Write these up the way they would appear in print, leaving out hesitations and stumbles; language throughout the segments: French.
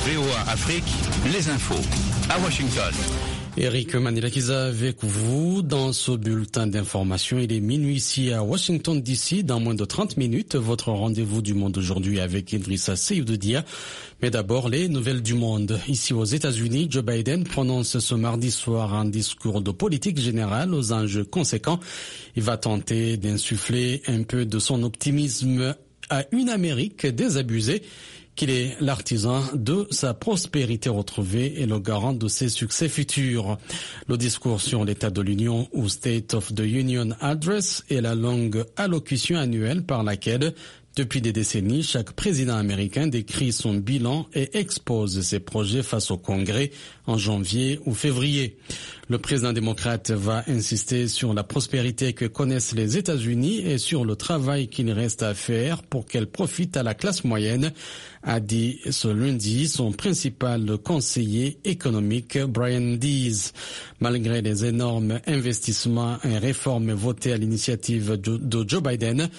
VOA Afrique, les infos à Washington. Eric Manilakiza avec vous dans ce bulletin d'information. Il est minuit ici à Washington DC. Dans moins de 30 minutes, votre rendez-vous du monde aujourd'hui avec Idrissa Seydoudia. Mais d'abord, les nouvelles du monde. Ici aux États-Unis, Joe Biden prononce ce mardi soir un discours de politique générale aux enjeux conséquents. Il va tenter d'insuffler un peu de son optimisme à une Amérique désabusée, qu'il est l'artisan de sa prospérité retrouvée et le garant de ses succès futurs. Le discours sur l'état de l'Union ou State of the Union Address est la longue allocution annuelle par laquelle, depuis des décennies, chaque président américain décrit son bilan et expose ses projets face au Congrès en janvier ou février. Le président démocrate va insister sur la prospérité que connaissent les États-Unis et sur le travail qu'il reste à faire pour qu'elle profite à la classe moyenne, a dit ce lundi son principal conseiller économique Brian Deese. Malgré les énormes investissements et réformes votées à l'initiative de Joe Biden,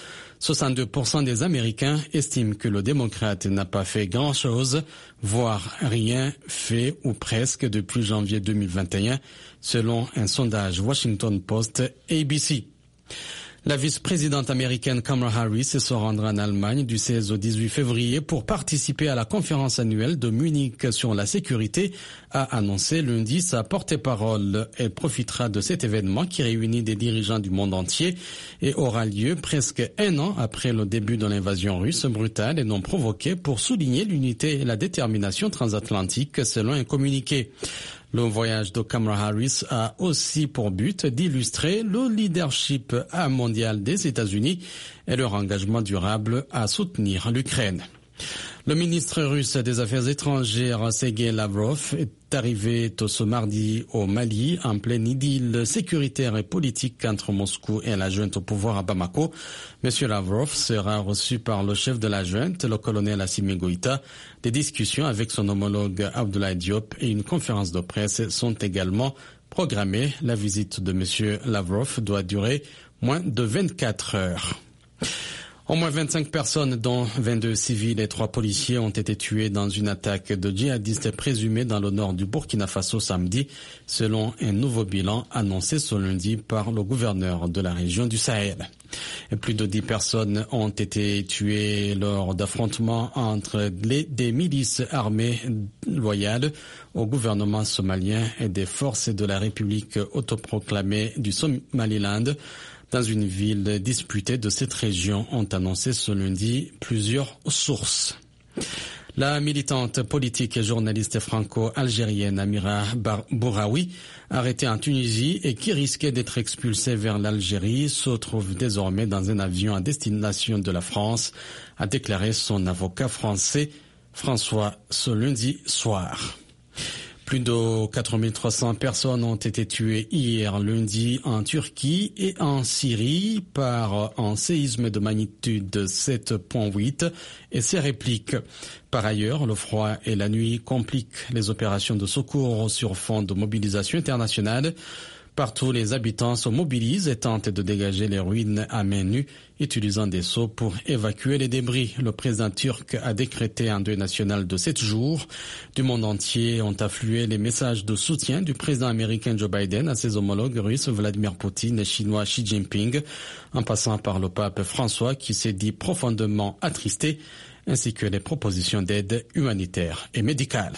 62% des Américains estiment que le démocrate n'a pas fait grand-chose, voire rien fait ou presque depuis janvier 2021, selon un sondage Washington Post ABC. La vice-présidente américaine Kamala Harris se rendra en Allemagne du 16 au 18 février pour participer à la conférence annuelle de Munich sur la sécurité, a annoncé lundi sa porte-parole. Elle profitera de cet événement qui réunit des dirigeants du monde entier et aura lieu presque un an après le début de l'invasion russe brutale et non provoquée pour souligner l'unité et la détermination transatlantique selon un communiqué. Le voyage de Kamala Harris a aussi pour but d'illustrer le leadership mondial des États-Unis et leur engagement durable à soutenir l'Ukraine. Le ministre russe des Affaires étrangères, Sergei Lavrov, est arrivé ce mardi au Mali en pleine idylle sécuritaire et politique entre Moscou et la junte au pouvoir à Bamako. Monsieur Lavrov sera reçu par le chef de la junte, le colonel Assimi Goïta. Des discussions avec son homologue Abdoulaye Diop et une conférence de presse sont également programmées. La visite de monsieur Lavrov doit durer moins de 24 heures. Au moins 25 personnes, dont 22 civils et 3 policiers, ont été tués dans une attaque de djihadistes présumés dans le nord du Burkina Faso samedi, selon un nouveau bilan annoncé ce lundi par le gouverneur de la région du Sahel. Et plus de 10 personnes ont été tuées lors d'affrontements entre des milices armées loyales au gouvernement somalien et des forces de la République autoproclamée du Somaliland, dans une ville disputée de cette région, ont annoncé ce lundi plusieurs sources. La militante politique et journaliste franco-algérienne Amira Bouraoui, arrêtée en Tunisie et qui risquait d'être expulsée vers l'Algérie, se trouve désormais dans un avion à destination de la France, a déclaré son avocat français François ce lundi soir. Plus de 4300 personnes ont été tuées hier lundi en Turquie et en Syrie par un séisme de magnitude 7.8 et ses répliques. Par ailleurs, le froid et la nuit compliquent les opérations de secours sur fond de mobilisation internationale. Partout, les habitants se mobilisent et tentent de dégager les ruines à main nue, utilisant des seaux pour évacuer les débris. Le président turc a décrété un deuil national de 7 jours. Du monde entier ont afflué les messages de soutien du président américain Joe Biden à ses homologues russes Vladimir Poutine et chinois Xi Jinping, en passant par le pape François qui s'est dit profondément attristé, ainsi que les propositions d'aide humanitaire et médicale.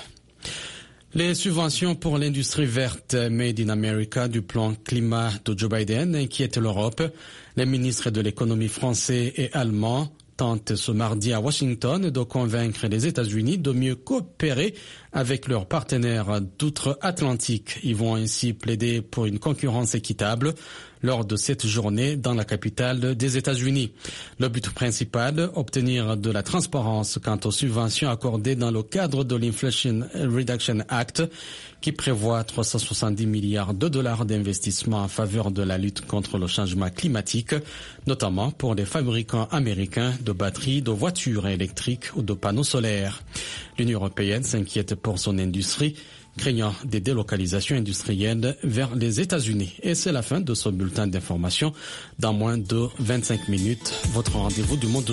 Les subventions pour l'industrie verte Made in America du plan climat de Joe Biden inquiètent l'Europe. Les ministres de l'économie français et allemands tentent ce mardi à Washington de convaincre les États-Unis de mieux coopérer avec leurs partenaires d'outre-Atlantique. Ils vont ainsi plaider pour une concurrence équitable lors de cette journée dans la capitale des États-Unis. Le but principal, obtenir de la transparence quant aux subventions accordées dans le cadre de l'Inflation Reduction Act, qui prévoit 370 milliards de dollars d'investissement en faveur de la lutte contre le changement climatique, notamment pour les fabricants américains de batteries, de voitures électriques ou de panneaux solaires. L'Union européenne s'inquiète pour son industrie, craignant des délocalisations industrielles vers les États-Unis. Et c'est la fin de ce bulletin d'information. Dans moins de 25 minutes, votre rendez-vous du monde